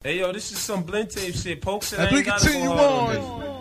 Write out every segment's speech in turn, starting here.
Hey yo, this is some Blend Tape shit. Poke said As I we ain't got continue on,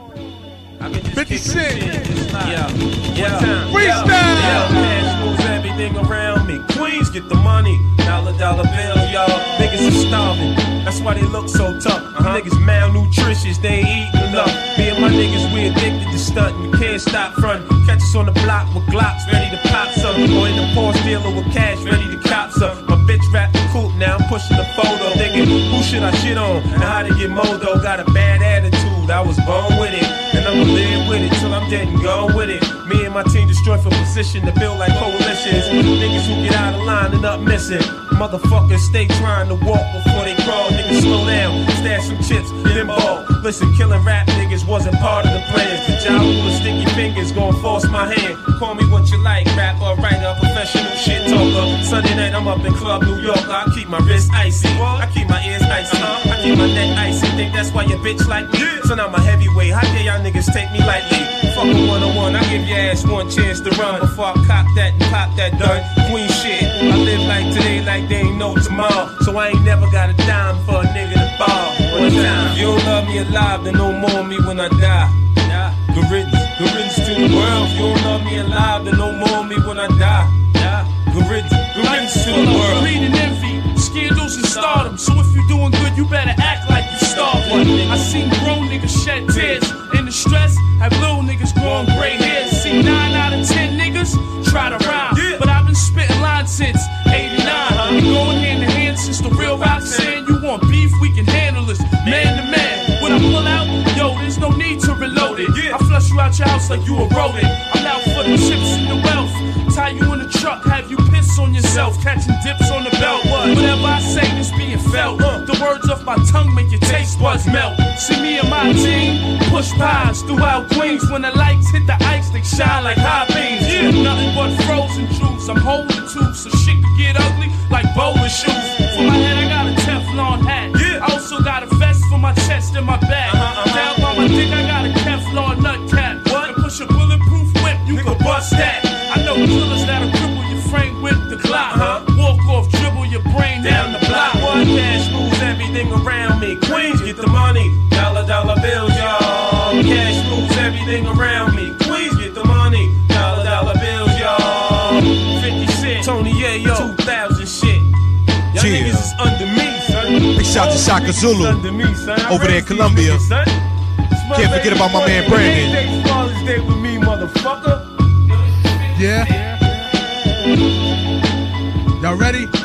I can just 50 Cent. Yeah. Freestyle. Cash moves everything around me. Queens get the money. Dollar bills, y'all. Niggas are starving. That's why they look so tough. Niggas malnutritious, they ain't eating enough. Me and my niggas, we addicted to stunting. We can't stop fronting. Catch us on the block with Glocks, ready to pop some. Or in the Porsche dealer with cash, ready to cop some. My bitch rap the coupe, now I'm pushing the photo. Thinking, who should I shit on? And how to get modo. Got a bad attitude, I was born with it. And I'ma live with it till I'm dead and gone with it. Me and my team destroy for position to build like coalitions. Niggas who get out of line and up missing. Motherfuckers stay trying to walk before they crawl. Niggas slow down, stash some chips, then ball. Listen, killing rap niggas wasn't part of the plans. The job with sticky fingers gon' force my hand. Call me what you like, rapper, writer, professional shit talker. Sunday night I'm up in Club New York. I keep my wrist icy, I keep my ears icy, I keep my neck icy. Think that's why your bitch like me? So now I'm a heavyweight. How dare y'all niggas take me lightly? Fuck a one-on-one, I give your ass one chance to run before I cop that and pop that done. Queen shit, I live like today like they ain't no tomorrow. So I ain't never got a dime for a nigga to ball. One time, if you don't love me alive, then no more me when I die. Good riddance to the world. If you don't love me alive, then no more me when I die. Good riddance to the world. Greed and envy, scandals and stardom. So if you doing good, you better act like you starving. I seen grown niggas shed tears in the stress. Have little niggas growing gray hairs. See 9 out of 10 niggas try to rhyme, but I've been spitting lines since '89. We going hand in hand since the real rap saying you want beef, we can handle this man to man. When I pull out, yo, there's no need to reload it. I flush you out your house like you a rodent. I'm out for the chips and the wealth. Tie you in the truck, have you piss on yourself, catching dips on the belt. Whatever I say is being felt. The words off my tongue make your taste buds melt. See me and my team push pies throughout Queens. When the lights hit the ice, they shine like high beams. Nothing but frozen juice. I'm holding two, so shit could get ugly like bowling shoes. For my head, I got a Teflon hat. I also got a vest for my chest and my back. Down by my dick, I got a Kevlar nut cap. And push a bulletproof whip, you can bust that. I know killers that'll cripple your frame with the clock. Walk off, dribble your brain down the block. Cash moves everything around me. Queens get the money. Dollar bills, y'all. Cash moves everything around me. Queens get the money. Dollar bills, y'all. 50 Cent, Tony Yayo, 2000 shit. Y'all niggas is under me, son. Big shout to Shaka Zulu Under me, son. over there in Colombia. Can't forget about my man Brandon. Father's Day with me, motherfucker. Yeah. Y'all ready?